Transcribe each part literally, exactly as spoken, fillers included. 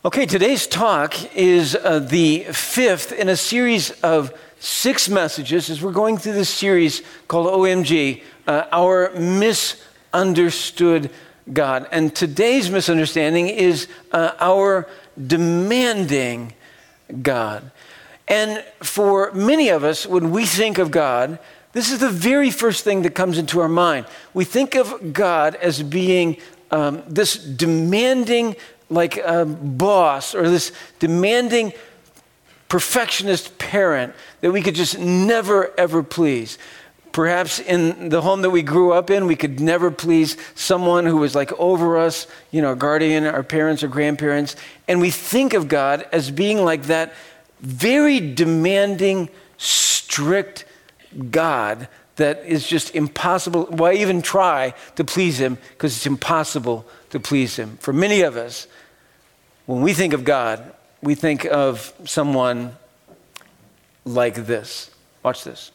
Okay, today's talk is uh, the fifth in a series of six messages as we're going through this series called O M G, uh, Our Misunderstood God. And today's misunderstanding is uh, our demanding God. And for many of us, when we think of God, this is the very first thing that comes into our mind. We think of God as being um, this demanding like a boss or this demanding perfectionist parent that we could just never, ever please. Perhaps in the home that we grew up in, we could never please someone who was like over us, you know, our guardian, our parents or grandparents. And we think of God as being like that very demanding, strict God that is just impossible. Why even try to please him? Because it's impossible to please him. For many of us, when we think of God, we think of someone like this. Watch this.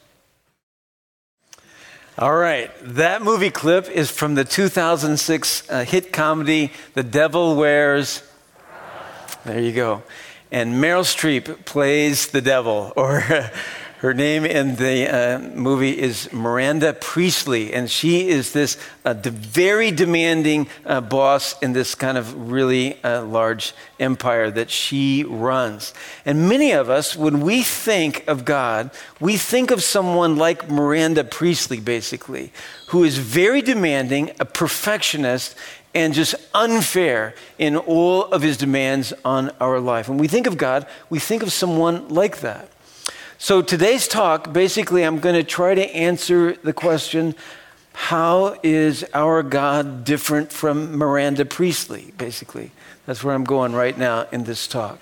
All right, that movie clip is from the two thousand six uh, hit comedy, The Devil Wears... There you go. And Meryl Streep plays the devil, or her name in the uh, movie is Miranda Priestly, and she is this uh, the very demanding uh, boss in this kind of really uh, large empire that she runs. And many of us, when we think of God, we think of someone like Miranda Priestly, basically, who is very demanding, a perfectionist, and just unfair in all of his demands on our life. When we think of God, we think of someone like that. So today's talk, basically, I'm going to try to answer the question, how is our God different from Miranda Priestly, basically? That's where I'm going right now in this talk.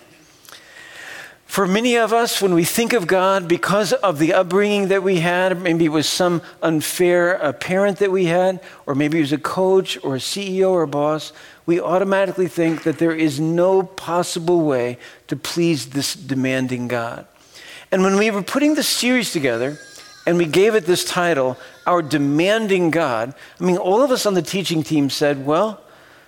For many of us, when we think of God, because of the upbringing that we had, maybe it was some unfair uh, parent that we had, or maybe it was a coach or a C E O or a boss, we automatically think that there is no possible way to please this demanding God. And when we were putting this series together, and we gave it this title, Our Demanding God, I mean, all of us on the teaching team said, well,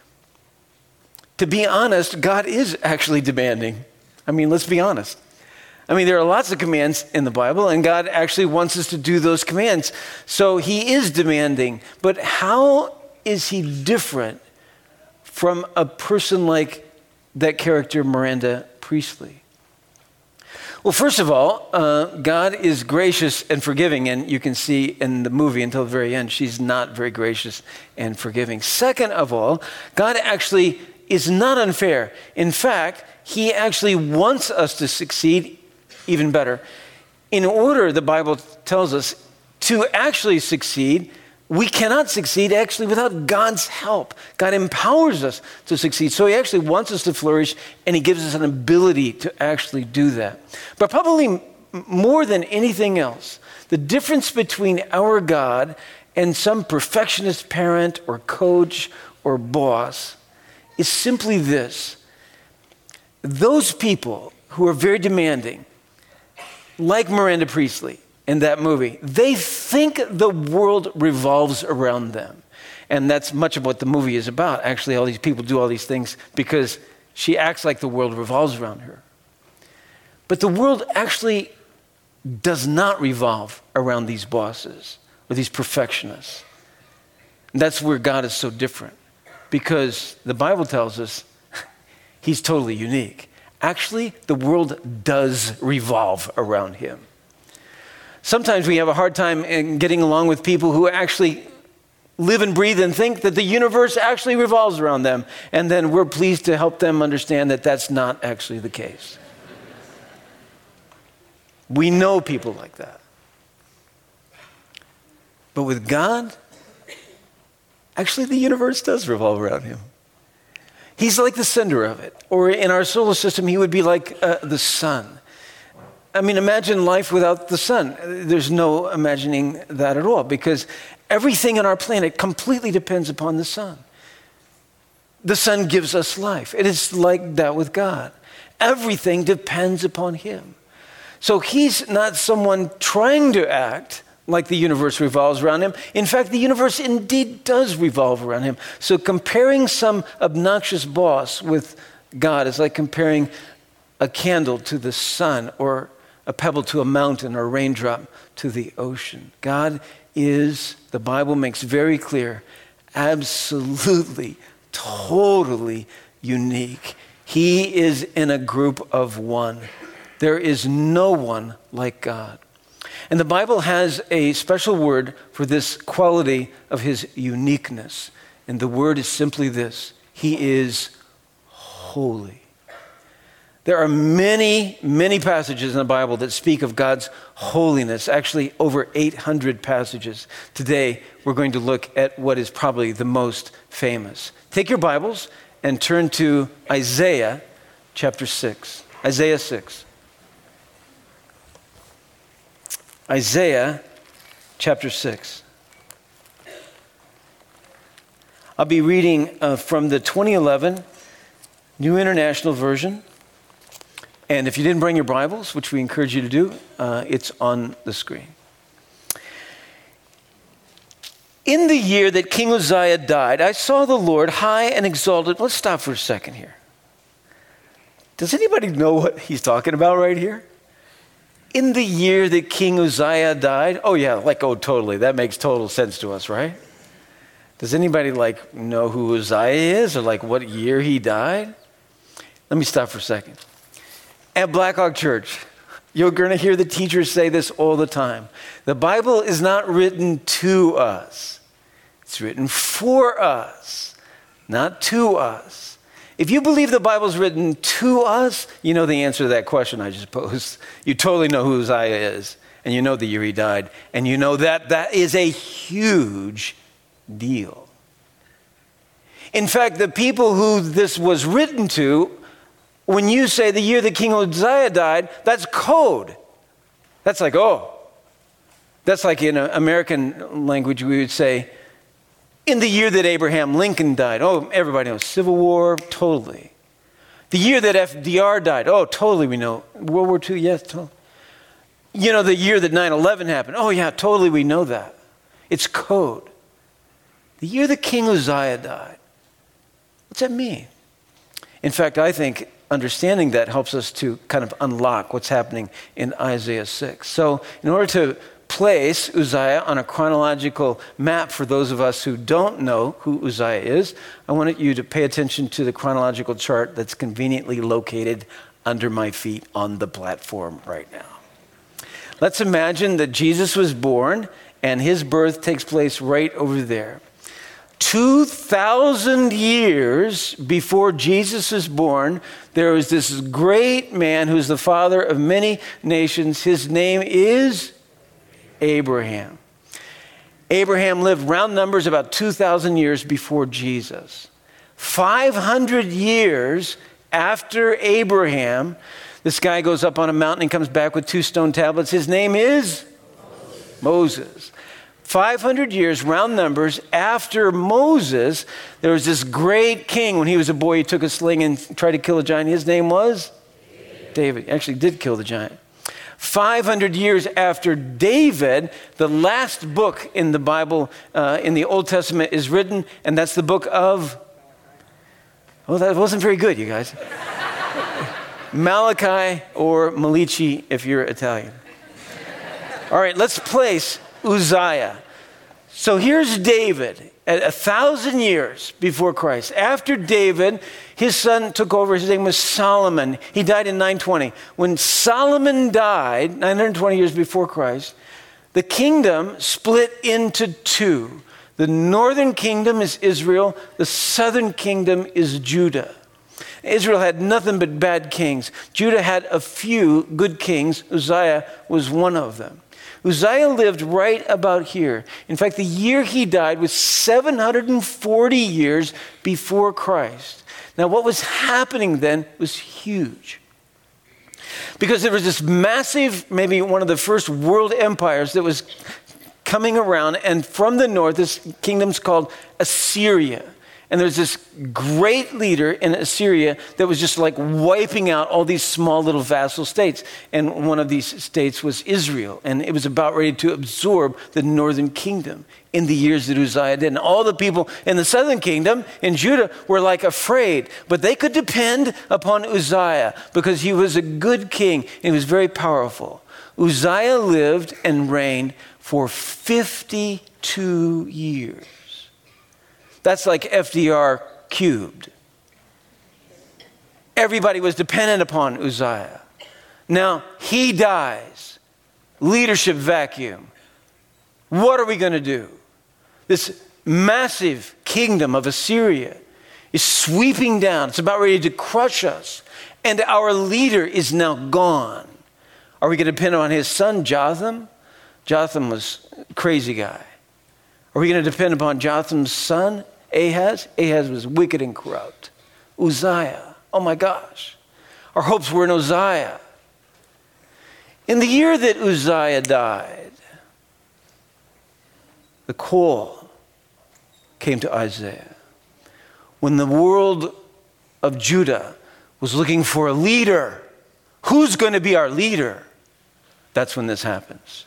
to be honest, God is actually demanding. I mean, let's be honest. I mean, there are lots of commands in the Bible, and God actually wants us to do those commands. So he is demanding. But how is he different from a person like that character, Miranda Priestly? Well, first of all, uh, God is gracious and forgiving, and you can see in the movie until the very end, she's not very gracious and forgiving. Second of all, God actually is not unfair. In fact, he actually wants us to succeed even better. In order, the Bible tells us, to actually succeed, we cannot succeed actually without God's help. God empowers us to succeed. So he actually wants us to flourish, and he gives us an ability to actually do that. But probably more than anything else, the difference between our God and some perfectionist parent or coach or boss is simply this. Those people who are very demanding, like Miranda Priestly in that movie, they think the world revolves around them. And that's much of what the movie is about. Actually, all these people do all these things because she acts like the world revolves around her. But the world actually does not revolve around these bosses or these perfectionists. And that's where God is so different, because the Bible tells us he's totally unique. Actually, the world does revolve around him. Sometimes we have a hard time in getting along with people who actually live and breathe and think that the universe actually revolves around them. And then we're pleased to help them understand that that's not actually the case. We know people like that. But with God, actually the universe does revolve around him. He's like the center of it. Or in our solar system, he would be like uh, the sun. I mean, imagine life without the sun. There's no imagining that at all, because everything on our planet completely depends upon the sun. The sun gives us life. It is like that with God. Everything depends upon him. So he's not someone trying to act like the universe revolves around him. In fact, the universe indeed does revolve around him. So comparing some obnoxious boss with God is like comparing a candle to the sun, or a pebble to a mountain, or a raindrop to the ocean. God is, the Bible makes very clear, absolutely, totally unique. He is in a group of one. There is no one like God. And the Bible has a special word for this quality of his uniqueness. And the word is simply this: he is holy. There are many, many passages in the Bible that speak of God's holiness, actually over eight hundred passages. Today, we're going to look at what is probably the most famous. Take your Bibles and turn to Isaiah chapter six. Isaiah six. Isaiah chapter six. I'll be reading uh, from the twenty eleven New International Version. And if you didn't bring your Bibles, which we encourage you to do, uh, it's on the screen. In the year that King Uzziah died, I saw the Lord high and exalted. Let's stop for a second here. Does anybody know what he's talking about right here? In the year that King Uzziah died? Oh yeah, like, oh, totally. That makes total sense to us, right? Does anybody like know who Uzziah is, or like what year he died? Let me stop for a second. At Blackhawk Church, you're going to hear the teachers say this all the time. The Bible is not written to us. It's written for us, not to us. If you believe the Bible's written to us, you know the answer to that question I just posed. You totally know who Uzziah is, and you know the year he died, and you know that that is a huge deal. In fact, the people who this was written to, when you say the year that King Uzziah died, that's code. That's like, oh. That's like in American language, we would say, in the year that Abraham Lincoln died. Oh, everybody knows. Civil War, totally. The year that F D R died. Oh, totally we know. World War Two, yes, totally. You know, the year that nine eleven happened. Oh, yeah, totally we know that. It's code. The year that King Uzziah died. What's that mean? In fact, I think understanding that helps us to kind of unlock what's happening in Isaiah six. So in order to place Uzziah on a chronological map for those of us who don't know who Uzziah is, I wanted you to pay attention to the chronological chart that's conveniently located under my feet on the platform right now. Let's imagine that Jesus was born and his birth takes place right over there. two thousand years before Jesus was born, there was this great man who's the father of many nations. His name is Abraham. Abraham lived, round numbers, about two thousand years before Jesus. five hundred years after Abraham, this guy goes up on a mountain and comes back with two stone tablets. His name is Moses. Moses. five hundred years, round numbers, after Moses, there was this great king. When he was a boy, he took a sling and tried to kill a giant. His name was David. David. He actually did kill the giant. five hundred years after David, the last book in the Bible, uh, in the Old Testament, is written, and that's the book of... Oh, that wasn't very good, you guys. Malachi, or Malici if you're Italian. All right, let's place Uzziah. So here's David at a thousand years before Christ. After David, his son took over. His name was Solomon. He died in nine twenty. When Solomon died, nine hundred twenty years before Christ, the kingdom split into two. The northern kingdom is Israel. The southern kingdom is Judah. Israel had nothing but bad kings. Judah had a few good kings. Uzziah was one of them. Uzziah lived right about here. In fact, the year he died was seven hundred forty years before Christ. Now, what was happening then was huge. Because there was this massive, maybe one of the first world empires that was coming around, and from the north, this kingdom's called Assyria. And there's this great leader in Assyria that was just like wiping out all these small little vassal states. And one of these states was Israel. And it was about ready to absorb the northern kingdom in the years that Uzziah did. And all the people in the southern kingdom, in Judah, were like afraid. But they could depend upon Uzziah because he was a good king and he was very powerful. Uzziah lived and reigned for fifty-two years. That's like F D R cubed. Everybody was dependent upon Uzziah. Now, he dies. Leadership vacuum. What are we going to do? This massive kingdom of Assyria is sweeping down. It's about ready to crush us. And our leader is now gone. Are we going to depend on his son, Jotham? Jotham was a crazy guy. Are we going to depend upon Jotham's son, Ahaz? Ahaz was wicked and corrupt. Uzziah, oh my gosh. Our hopes were in Uzziah. In the year that Uzziah died, the call came to Isaiah. When the world of Judah was looking for a leader, who's going to be our leader? That's when this happens.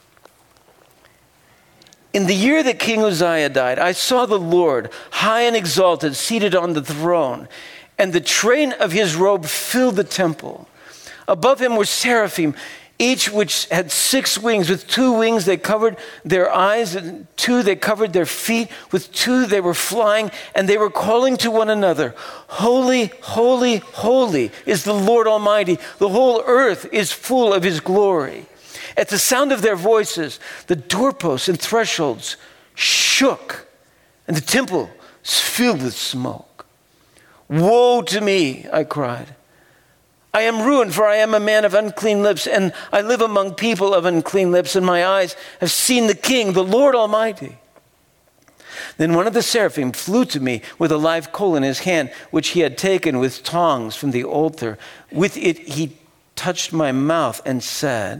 In the year that King Uzziah died, I saw the Lord high and exalted, seated on the throne, and the train of his robe filled the temple. Above him were seraphim, each which had six wings. With two wings they covered their eyes, and two they covered their feet. With two they were flying, and they were calling to one another, Holy, holy, holy is the Lord Almighty. The whole earth is full of his glory. At the sound of their voices, the doorposts and thresholds shook, and the temple was filled with smoke. Woe to me, I cried. I am ruined, for I am a man of unclean lips, and I live among people of unclean lips, and my eyes have seen the King, the Lord Almighty. Then one of the seraphim flew to me with a live coal in his hand, which he had taken with tongs from the altar. With it he touched my mouth and said,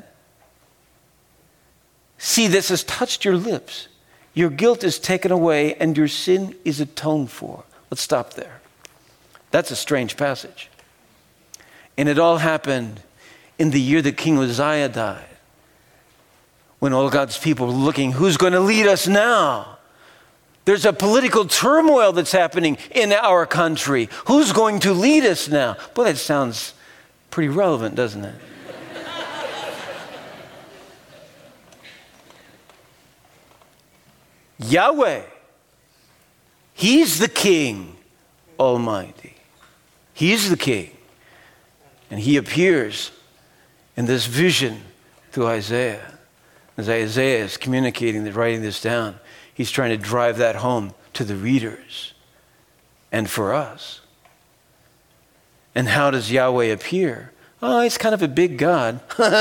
See, this has touched your lips. Your guilt is taken away and your sin is atoned for. Let's stop there. That's a strange passage. And it all happened in the year that King Uzziah died. When all God's people were looking, who's going to lead us now? There's a political turmoil that's happening in our country. Who's going to lead us now? Boy, that sounds pretty relevant, doesn't it? Yahweh, he's the King Almighty. He's the King. And he appears in this vision to Isaiah. As Isaiah is communicating, writing this down, he's trying to drive that home to the readers and for us. And how does Yahweh appear? Oh, he's kind of a big God.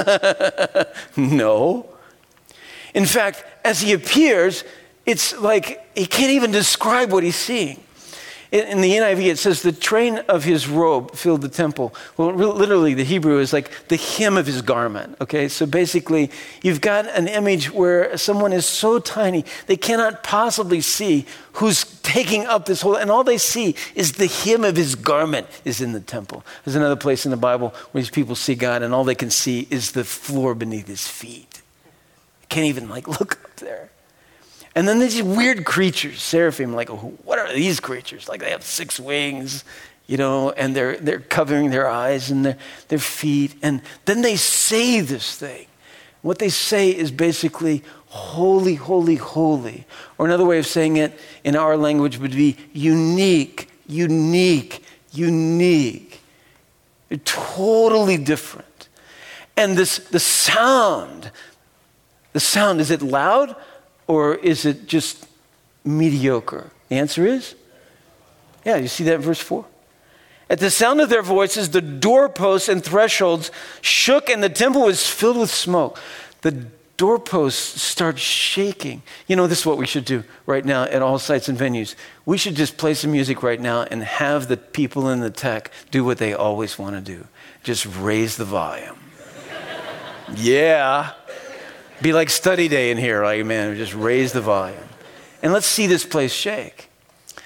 No. In fact, as he appears, it's like he can't even describe what he's seeing. In the N I V, it says the train of his robe filled the temple. Well, literally, the Hebrew is like the hem of his garment. Okay, so basically, you've got an image where someone is so tiny, they cannot possibly see who's taking up this whole, and all they see is the hem of his garment is in the temple. There's another place in the Bible where these people see God, and all they can see is the floor beneath his feet. They can't even like look up there. And then there's these weird creatures, seraphim, like, what are these creatures? Like they have six wings, you know, and they're they're covering their eyes and their, their feet. And then they say this thing. What they say is basically, holy, holy, holy. Or another way of saying it in our language would be unique, unique, unique. They're totally different. And this the sound, the sound, is it loud? Or is it just mediocre? The answer is, yeah, you see that in verse four. At the sound of their voices, the doorposts and thresholds shook and the temple was filled with smoke. The doorposts start shaking. You know, this is what we should do right now at all sites and venues. We should just play some music right now and have the people in the tech do what they always want to do. Just raise the volume. Yeah. Be like study day in here, like, man, just raise the volume. And let's see this place shake.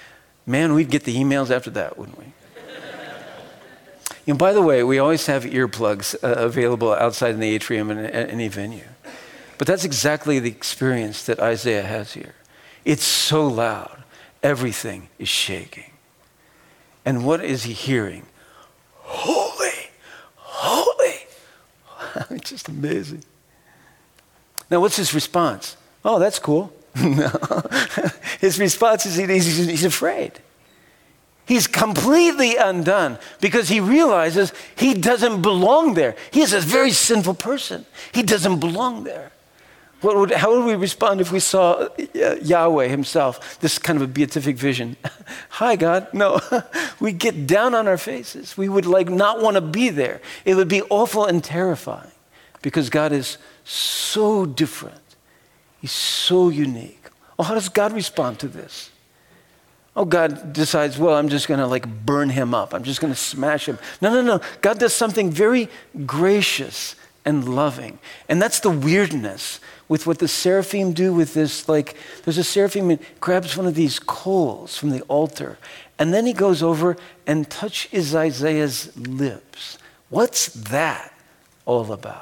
Man, we'd get the emails after that, wouldn't we? And by the way, we always have earplugs uh, available outside in the atrium in any venue. But that's exactly the experience that Isaiah has here. It's so loud, everything is shaking. And what is he hearing? Holy, holy. It's just amazing. Now, what's his response? Oh, that's cool. No. His response is he's, he's afraid. He's completely undone because he realizes he doesn't belong there. He is a very sinful person. He doesn't belong there. What would, how would we respond if we saw Yahweh himself, this kind of a beatific vision? Hi, God. No, we get down on our faces. We would like not want to be there. It would be awful and terrifying because God is so different. He's so unique. Well, how does God respond to this? Oh, God decides, well, I'm just going to like burn him up. I'm just going to smash him. No, no, no. God does something very gracious and loving. And that's the weirdness with what the seraphim do with this. Like, there's a seraphim that grabs one of these coals from the altar, and then he goes over and touches Isaiah's lips. What's that all about?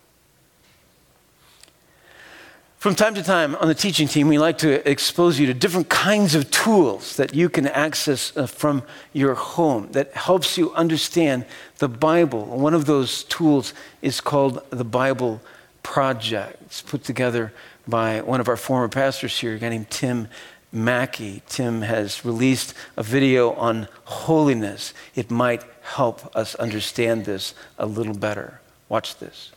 From time to time on the teaching team, we like to expose you to different kinds of tools that you can access uh, from your home that helps you understand the Bible. One of those tools is called the Bible Project. It's put together by one of our former pastors here, a guy named Tim Mackey. Tim has released a video on holiness. It might help us understand this a little better. Watch this.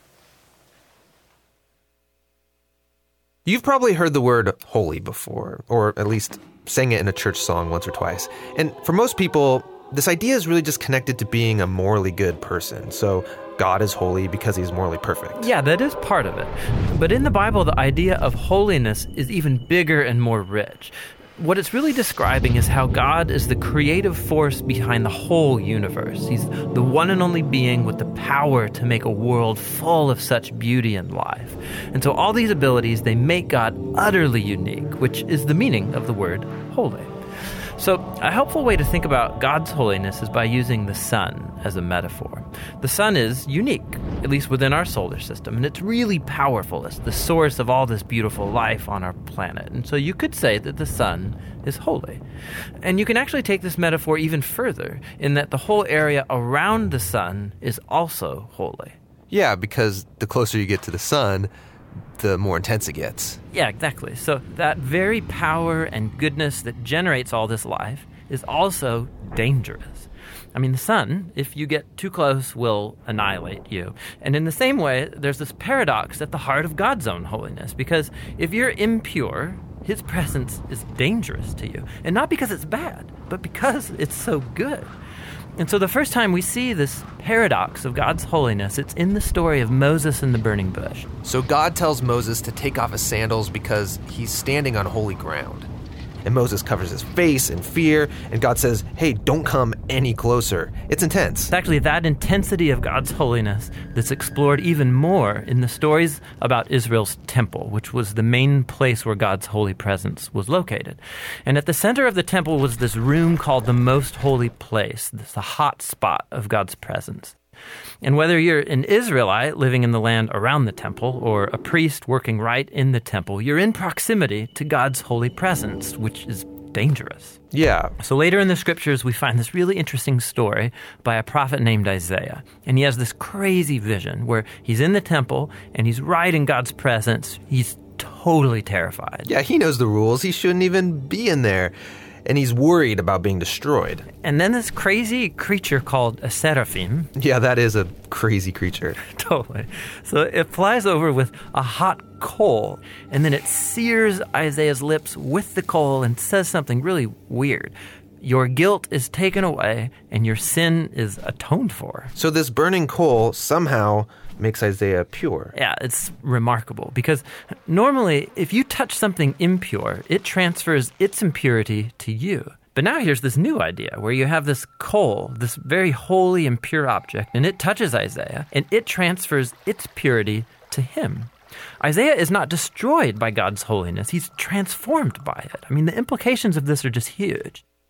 You've probably heard the word holy before, or at least sang it in a church song once or twice. And for most people, this idea is really just connected to being a morally good person. So God is holy because he's morally perfect. Yeah, that is part of it. But in the Bible, the idea of holiness is even bigger and more rich. What it's really describing is how God is the creative force behind the whole universe. He's the one and only being with the power to make a world full of such beauty and life. And so all these abilities, they make God utterly unique, which is the meaning of the word holy. So a helpful way to think about God's holiness is by using the sun as a metaphor. The sun is unique, at least within our solar system, and it's really powerful. It's the source of all this beautiful life on our planet. And so you could say that the sun is holy. And you can actually take this metaphor even further in that the whole area around the sun is also holy. Yeah, because the closer you get to the sun, the more intense it gets. Yeah, exactly. So that very power and goodness that generates all this life is also dangerous. I mean, the sun, if you get too close, will annihilate you. And in the same way, there's this paradox at the heart of God's own holiness, because if you're impure, his presence is dangerous to you. And not because it's bad, but because it's so good. And so the first time we see this paradox of God's holiness, it's in the story of Moses and the burning bush. So God tells Moses to take off his sandals because he's standing on holy ground. And Moses covers his face in fear, and God says, hey, don't come any closer. It's intense. It's actually that intensity of God's holiness that's explored even more in the stories about Israel's temple, which was the main place where God's holy presence was located. And at the center of the temple was this room called the Most Holy Place, this a hot spot of God's presence. And whether you're an Israelite living in the land around the temple or a priest working right in the temple, you're in proximity to God's holy presence, which is dangerous. Yeah. So later in the scriptures, we find this really interesting story by a prophet named Isaiah. And he has this crazy vision where he's in the temple and he's right in God's presence. He's totally terrified. Yeah, he knows the rules. He shouldn't even be in there. And he's worried about being destroyed. And then this crazy creature called a seraphim. Yeah, that is a crazy creature. Totally. So it flies over with a hot coal, and then it sears Isaiah's lips with the coal and says something really weird. Your guilt is taken away, and your sin is atoned for. So this burning coal somehow makes Isaiah pure. Yeah, it's remarkable because normally if you touch something impure, it transfers its impurity to you. But now here's this new idea where you have this coal, this very holy and pure object, and it touches Isaiah, and it transfers its purity to him. Isaiah is not destroyed by God's holiness. He's transformed by it. I mean, the implications of this are just huge.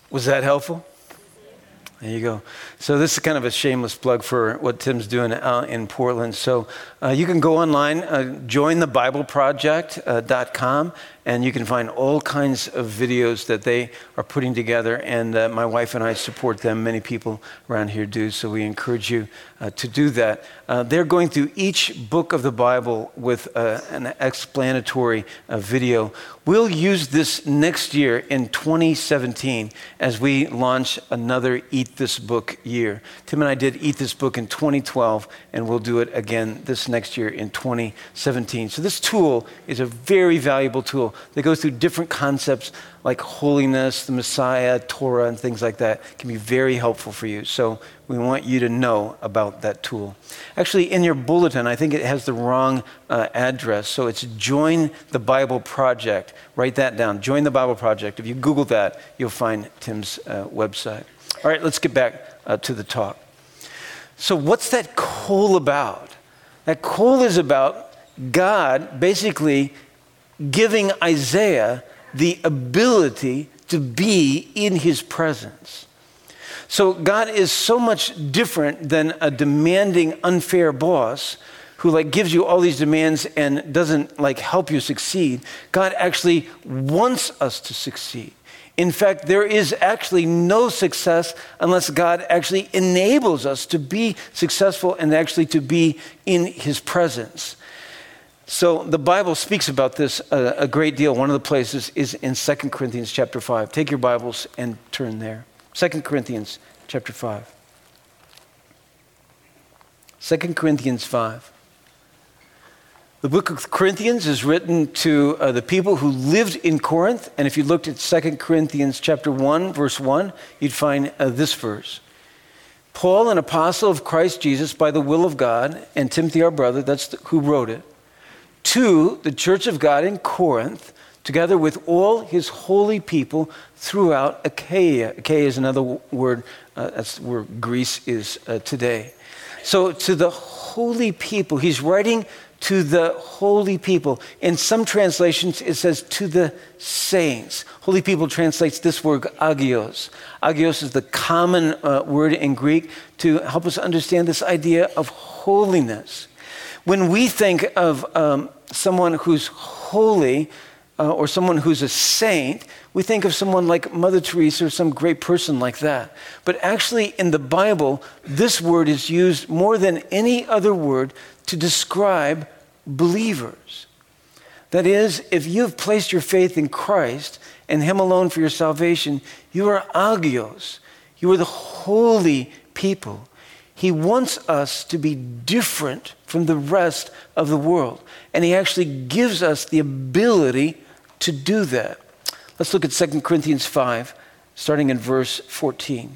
Was that helpful? There you go. So this is kind of a shameless plug for what Tim's doing out in Portland. So uh, you can go online, uh, join the bible project dot com, and you can find all kinds of videos that they are putting together. And uh, my wife and I support them. Many people around here do. So we encourage you uh, to do that. Uh, they're going through each book of the Bible with uh, an explanatory uh, video. We'll use this next year in twenty seventeen as we launch another Eat This Book year. Tim and I did Eat This Book in twenty twelve, and we'll do it again this next year in twenty seventeen. So this tool is a very valuable tool that goes through different concepts like holiness, the Messiah, Torah, and things like that. It can be very helpful for you. So we want you to know about that tool. Actually, in your bulletin, I think it has the wrong uh, address. So it's Join the Bible Project. Write that down. Join the Bible Project. If you Google that, you'll find Tim's uh, website. All right, let's get back uh, to the talk. So what's that coal about? That coal is about God basically giving Isaiah the ability to be in his presence. So God is so much different than a demanding, unfair boss who like gives you all these demands and doesn't like help you succeed. God actually wants us to succeed. In fact, there is actually no success unless God actually enables us to be successful and actually to be in his presence. So the Bible speaks about this a, a great deal. One of the places is in Second Corinthians chapter five. Take your Bibles and turn there. Second Corinthians chapter five. Second Corinthians five. The book of Corinthians is written to uh, the people who lived in Corinth. And if you looked at Second Corinthians chapter one, verse one, you'd find uh, this verse. Paul, an apostle of Christ Jesus by the will of God, and Timothy, our brother, that's the, who wrote it, to the church of God in Corinth, together with all his holy people throughout Achaia. Achaia is another word, uh, that's where Greece is uh, today. So to the holy people, he's writing to the holy people. In some translations, it says to the saints. Holy people translates this word agios. Agios is the common uh, word in Greek to help us understand this idea of holiness. When we think of um, someone who's holy uh, or someone who's a saint, we think of someone like Mother Teresa or some great person like that. But actually in the Bible, this word is used more than any other word to describe believers. That is, if you've placed your faith in Christ and him alone for your salvation, you are agios. You are the holy people. He wants us to be different from the rest of the world. And he actually gives us the ability to do that. Let's look at Second Corinthians five, starting in verse fourteen.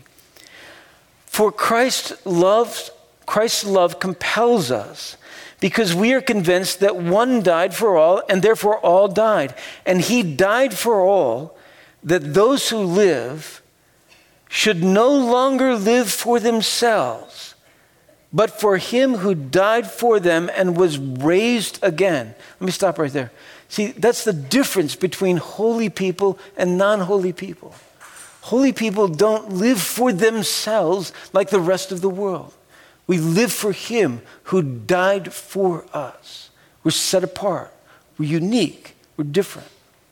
For Christ loves, Christ's love compels us, because we are convinced that one died for all, and therefore all died. And he died for all, that those who live should no longer live for themselves, but for him who died for them and was raised again. Let me stop right there. See, that's the difference between holy people and non-holy people. Holy people don't live for themselves like the rest of the world. We live for him who died for us. We're set apart. We're unique. We're different.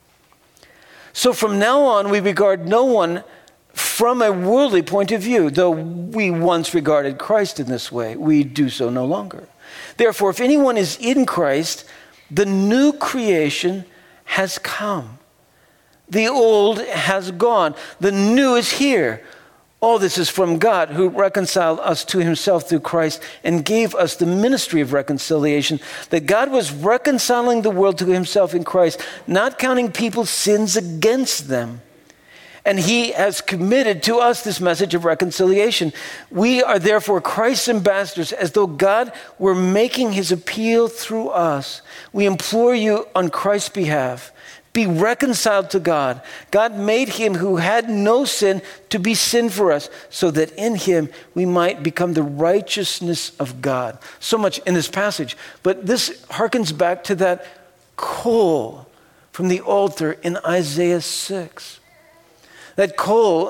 So from now on, we regard no one from a worldly point of view. Though we once regarded Christ in this way, we do so no longer. Therefore, if anyone is in Christ, the new creation has come. The old has gone. The new is here. All this is from God, who reconciled us to himself through Christ and gave us the ministry of reconciliation, that God was reconciling the world to himself in Christ, not counting people's sins against them. And he has committed to us this message of reconciliation. We are therefore Christ's ambassadors, as though God were making his appeal through us. We implore you on Christ's behalf, be reconciled to God. God made him who had no sin to be sin for us, so that in him we might become the righteousness of God. So much in this passage. But this harkens back to that coal from the altar in Isaiah six. That coal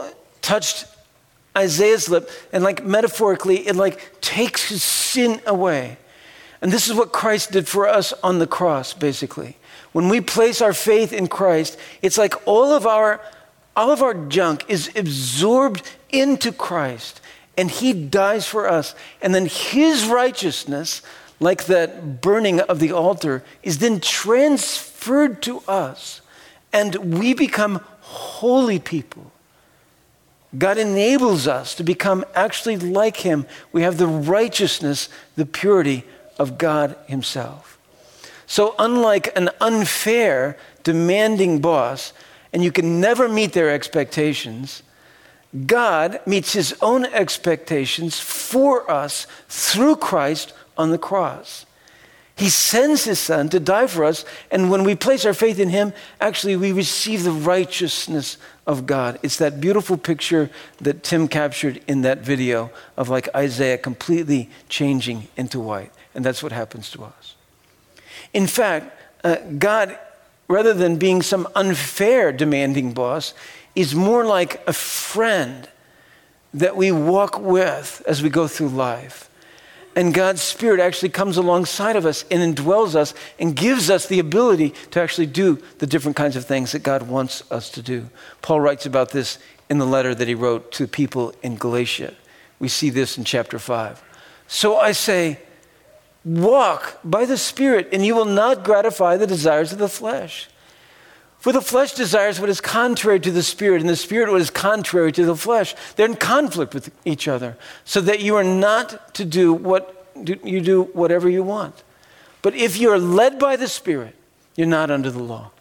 touched Isaiah's lip, and like metaphorically, it like takes his sin away. And this is what Christ did for us on the cross, basically. When we place our faith in Christ, it's like all of our, all of our junk is absorbed into Christ, and he dies for us. And then his righteousness, like that burning of the altar, is then transferred to us, and we become holy people. God enables us to become actually like him. We have the righteousness, the purity of God himself. So unlike an unfair, demanding boss, and you can never meet their expectations, God meets his own expectations for us through Christ on the cross. He sends his son to die for us, and when we place our faith in him, actually we receive the righteousness of God. It's that beautiful picture that Tim captured in that video of like Isaiah completely changing into white. And that's what happens to us. In fact, uh, God, rather than being some unfair demanding boss, is more like a friend that we walk with as we go through life. And God's Spirit actually comes alongside of us and indwells us and gives us the ability to actually do the different kinds of things that God wants us to do. Paul writes about this in the letter that he wrote to people in Galatia. We see this in chapter five. So I say, walk by the Spirit, and you will not gratify the desires of the flesh. For the flesh desires what is contrary to the Spirit, and the Spirit what is contrary to the flesh. They're in conflict with each other, so that you are not to do what you do whatever you want. But if you are led by the Spirit, you're not under the law.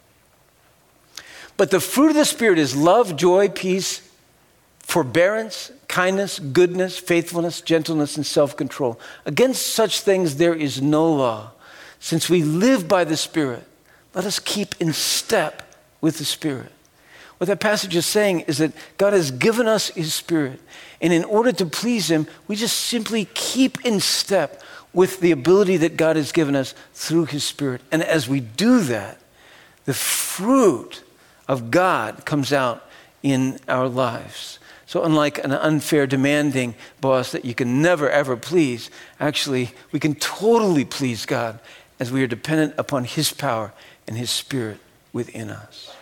But the fruit of the Spirit is love, joy, peace, forbearance, kindness, goodness, faithfulness, gentleness, and self-control. Against such things there is no law. Since we live by the Spirit, let us keep in step with the Spirit. What that passage is saying is that God has given us his Spirit. And in order to please him, we just simply keep in step with the ability that God has given us through his Spirit. And as we do that, the fruit of God comes out in our lives. So unlike an unfair, demanding boss that you can never, ever please, actually, we can totally please God as we are dependent upon his power and his Spirit within us.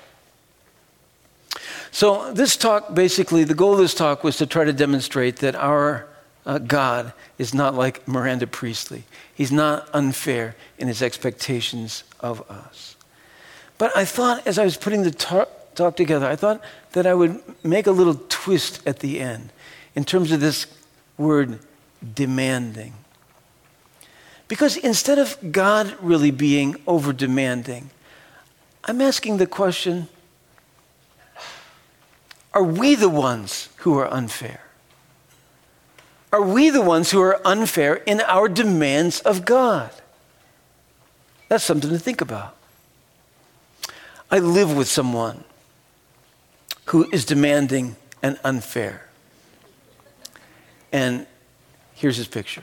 So this talk, basically, the goal of this talk was to try to demonstrate that our uh, God is not like Miranda Priestley. He's not unfair in his expectations of us. But I thought, as I was putting the talk, talk together, I thought that I would make a little twist at the end in terms of this word demanding. Because instead of God really being over-demanding, I'm asking the question, are we the ones who are unfair? Are we the ones who are unfair in our demands of God? That's something to think about. I live with someone who is demanding and unfair. And here's his picture.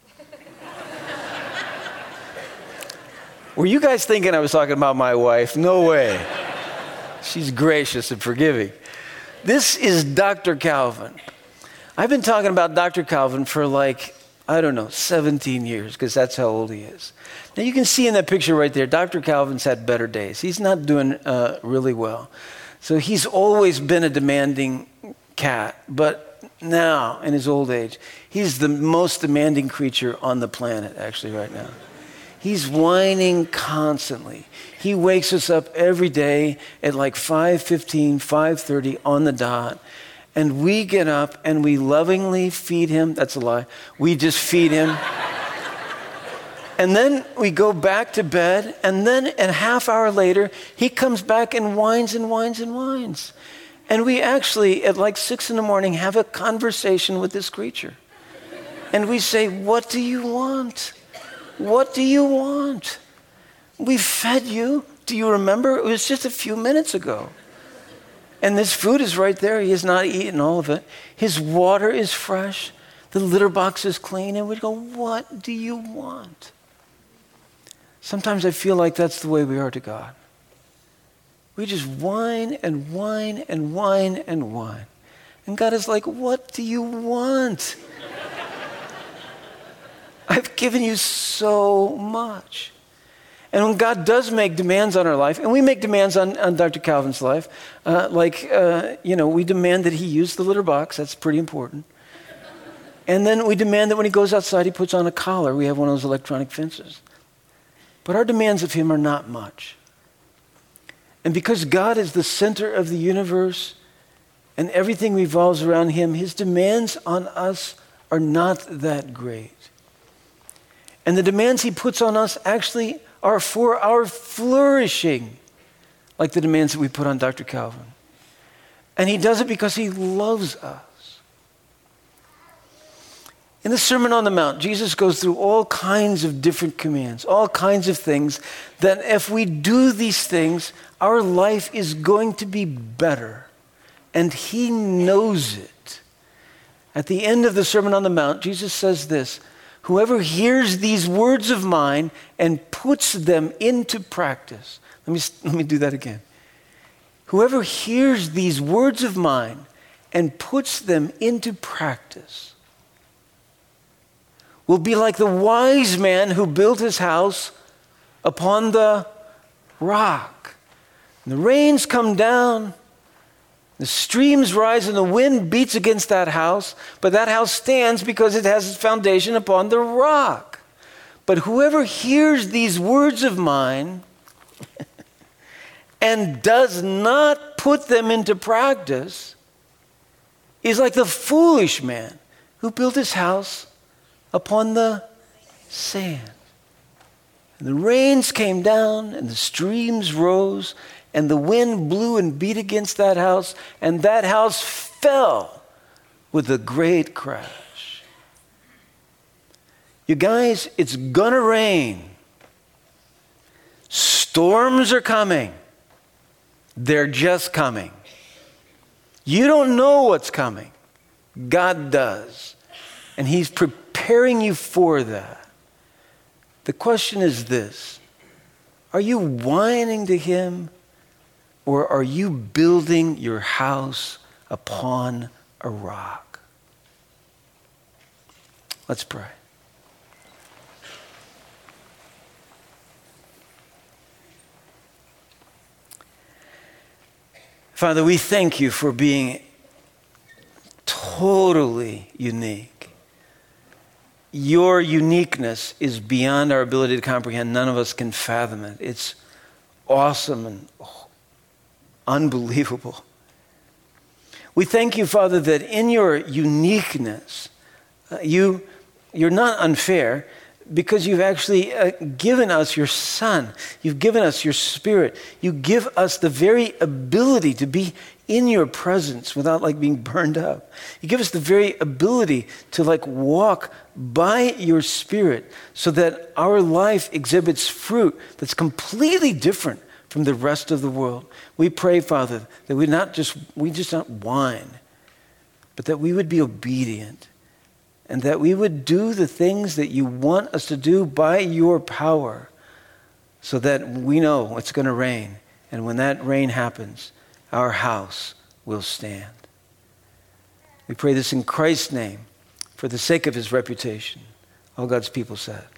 Were you guys thinking I was talking about my wife? No way. She's gracious and forgiving. This is Doctor Calvin. I've been talking about Doctor Calvin for like, I don't know, seventeen years, because that's how old he is. Now you can see in that picture right there, Doctor Calvin's had better days. He's not doing uh, really well. So he's always been a demanding cat, but now in his old age, he's the most demanding creature on the planet, actually, right now. He's whining constantly. He wakes us up every day at like five fifteen, five thirty on the dot. And we get up and we lovingly feed him. That's a lie. We just feed him. And then we go back to bed. And then a half hour later, he comes back and whines and whines and whines. And we actually, at like six in the morning, have a conversation with this creature. And we say, what do you want? What do you want? We fed you. Do you remember? It was just a few minutes ago. And this food is right there. He has not eaten all of it. His water is fresh. The litter box is clean. And we go, what do you want? Sometimes I feel like that's the way we are to God. We just whine and whine and whine and whine. And God is like, what do you want? I've given you so much. And when God does make demands on our life, and we make demands on, on Doctor Calvin's life, uh, like, uh, you know, we demand that he use the litter box. That's pretty important. And then we demand that when he goes outside, he puts on a collar. We have one of those electronic fences. But our demands of him are not much. And because God is the center of the universe and everything revolves around him, his demands on us are not that great. And the demands he puts on us actually are for our flourishing, like the demands that we put on Doctor Calvin. And he does it because he loves us. In the Sermon on the Mount, Jesus goes through all kinds of different commands, all kinds of things that if we do these things, our life is going to be better. And he knows it. At the end of the Sermon on the Mount, Jesus says this, whoever hears these words of mine and puts them into practice. Let me, let me do that again. Whoever hears these words of mine and puts them into practice will be like the wise man who built his house upon the rock. And the rains come down, the streams rise, and the wind beats against that house, but that house stands because it has its foundation upon the rock. But whoever hears these words of mine and does not put them into practice is like the foolish man who built his house upon the sand. And the rains came down, and the streams rose, and the wind blew and beat against that house, and that house fell with a great crash. You guys, it's gonna rain. Storms are coming. They're just coming. You don't know what's coming. God does. And he's preparing you for that. The question is this: are you whining to him, or are you building your house upon a rock? Let's pray. Father, we thank you for being totally unique. Your uniqueness is beyond our ability to comprehend. None of us can fathom it. It's awesome and unbelievable. We thank you, Father, that in your uniqueness, uh, you, you're not unfair because you've actually uh, given us your Son. You've given us your Spirit. You give us the very ability to be in your presence without like being burned up. You give us the very ability to like walk by your Spirit so that our life exhibits fruit that's completely different from the rest of the world. We pray, Father, that we not just we just not whine, but that we would be obedient and that we would do the things that you want us to do by your power so that we know it's going to rain. And when that rain happens, our house will stand. We pray this in Christ's name for the sake of his reputation. All God's people said.